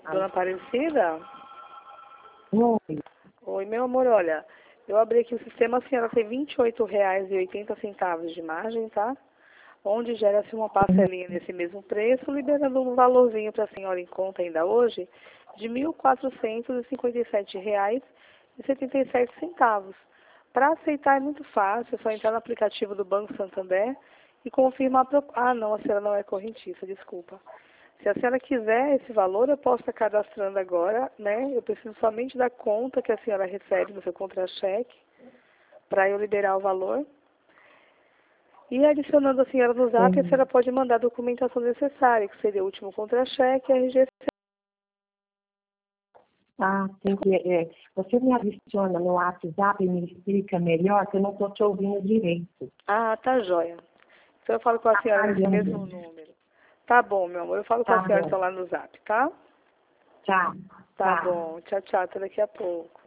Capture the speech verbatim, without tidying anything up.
Dona Aparecida? Oi. Oi, meu amor, olha, eu abri aqui o sistema, a senhora tem vinte e oito reais e oitenta centavos de margem, tá? Onde gera-se uma parcelinha nesse mesmo preço, liberando um valorzinho para a senhora em conta ainda hoje de mil quatrocentos e cinquenta e sete reais e setenta e sete centavos. Para aceitar é muito fácil, é só entrar no aplicativo do Banco Santander e confirmar a pro... Ah, não, a senhora não é correntista, desculpa. Se a senhora quiser esse valor, eu posso estar cadastrando agora, né? Eu preciso somente da conta que a senhora recebe no seu contra-cheque para eu liberar o valor. E adicionando a senhora no zap, a Sim. senhora pode mandar a documentação necessária, que seria o último contra-cheque e a R G C. Ah, tem que, é, você me adiciona no WhatsApp e me explica melhor, que eu não estou te ouvindo direito. Ah, tá joia. Então eu falo com a senhora nesse mesmo Aguardando. número. Tá bom, meu amor. Eu falo com a Tá senhora bom. então lá no zap, tá? Tchau. Tá Tchau. bom. Tchau, tchau. Até daqui a pouco.